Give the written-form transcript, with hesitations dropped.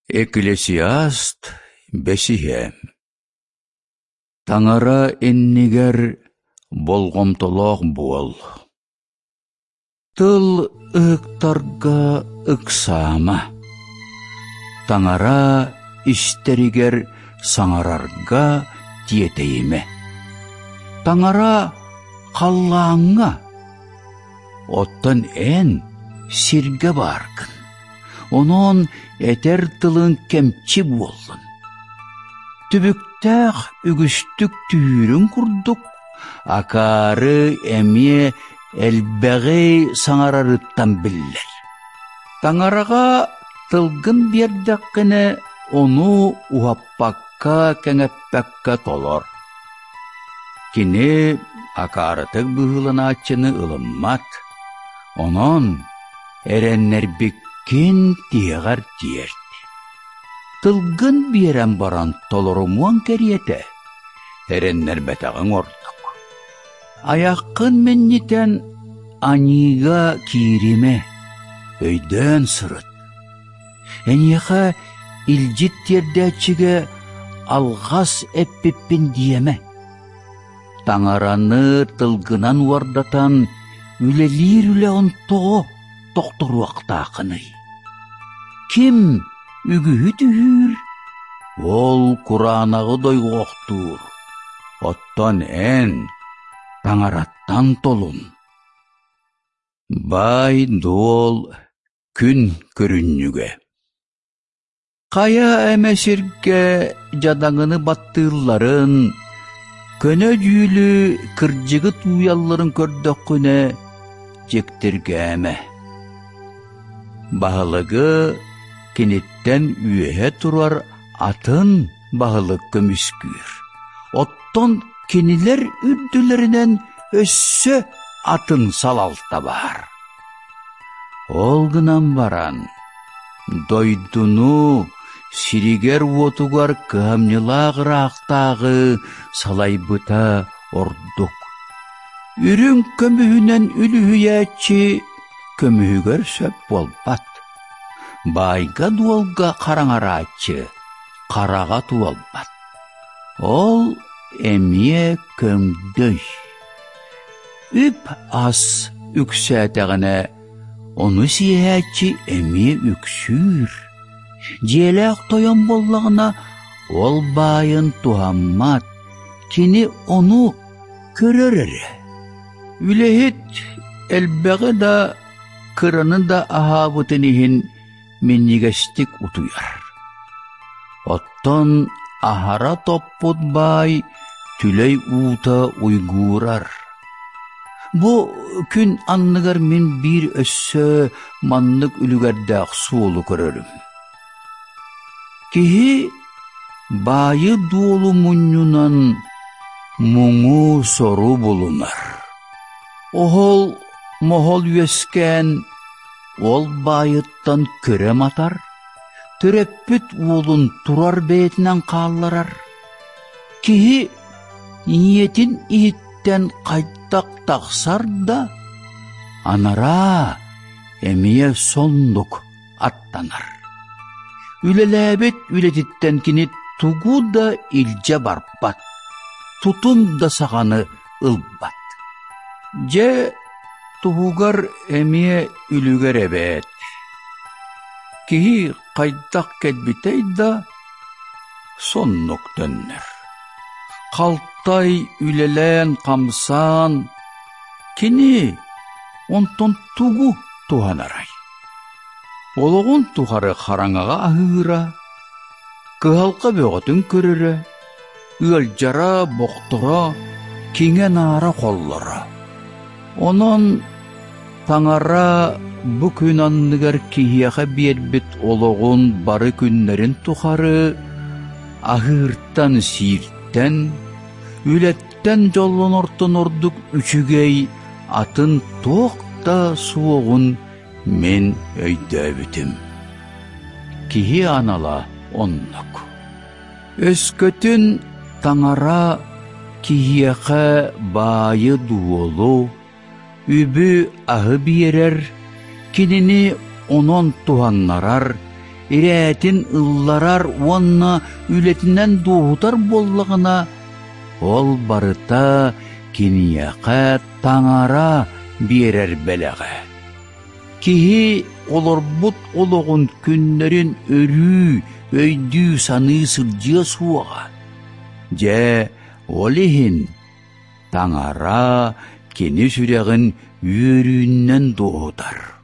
Экклесиаст бесиhe. Таңара эннигер болгомтолоқ буол. Тыл ыктарга ыксама. Таңара истеригер саңарарга тиетейме. Таңара қаллаңа. Оттан эн сирге баргын. Онон этер тылын кемчи болын. Түбүктәқ үгүстүк түйірін курдук, акары әме әлбәғей саңарарыттан биллер. Таңараға тылгын бердәққіне оны уаппаққа кәңәппәққа толор. Кені акарытық бұғылын ачыны ылыммат, онон әрәннер беккен тиғар тиерді. Тылгын берен баран толорумуан кәрiyete, әрәннер бәтағын ордық. Аяққын меннетен аниға кириме, өйден сырыт. Әнеға илжит тердәчіге алғас әппеппен диеме. Таңараны тылгынан вардатан үлелер-үле онтоғы тоқтыруақтақыны. Ким үгігі түйір, ол Құранағы дойғоқтур. Оттан ән таңараттан толун. Бай дол күн көріннүге. Қая әмәсірге жадаңыны баттыылларын, көне дүйілі кіржігі туялларын көрдөққүне жектірге әмә. Бағылығы кенеттен үйе тұрар атын бағылық көміскүйір. Оттон кенілер үрділерінен өссі атын салалта бар. Олғынан баран, дойдуну сиригер отугар кәмнілағыр ақтағы салайбыта ордук. Үрін көміхінен үліхіячі көміхігер сөп болбат. Байға дуалға қараңарачы, қараға туалбат. Ол әмие көмдөй. Үп ас үксәтәғіне, оны сиячі әмие үксүр. Желәқ тойан боллағына ол байын туаммат, кені оны көрерері. Үлехет әлбәғі да кыраны да ахабытынихин меннигестик утуяр. Оттон ахара топпут бай түлей ута уйгурар. Бу күн анныгар мен bir өссө маннык үлігердәқ суолу көрөрім. Кихи байы дуолу мұннюнан мұңу сору болунар. Ohol mohol üesken ol bayıttan körem atar, törepпүт olun turar beyetinden kallarar. Kihi niyetin ihitten kaytak taksar da, anara emiye sonduk attanar. Ülelebet ületitten kini tugu da ilce barbat, tutun da sağanı ılbat. Je tuğugar emiye ülüger ebet. Kihi kaydak ketbitey da sonnuk dönner. Kaltay ülelen kamsan, kini onton tuğu tuhanaray. Oloğun tuharı harangağa ahıra, kıhalka böğütün körüre, ılcara boktura, kine nara kollara. Onun tаңара bu gün anlıgar kihiyağa birbit oloğun barı günlerin tuharı, ahırtan sirtten, ületten jolun orton orduk üçügey, atın toqta suoğun men öydöbütüm. Kihi anala onnuk. Öskötün tаңара kihiyağa bayı duolu, übü ahı biyerer, kinini onon tuhanlarar, ирәтин ылларар уонна үлетинен дуутар боллағына, ол барыта кинияқа таңара берер бәләғі. Кихи олорбут олоғын күннерін өрі, өйді саны сылжия суаға. Же олихин таңара кені сүрәғін үйіріннен доғыдар.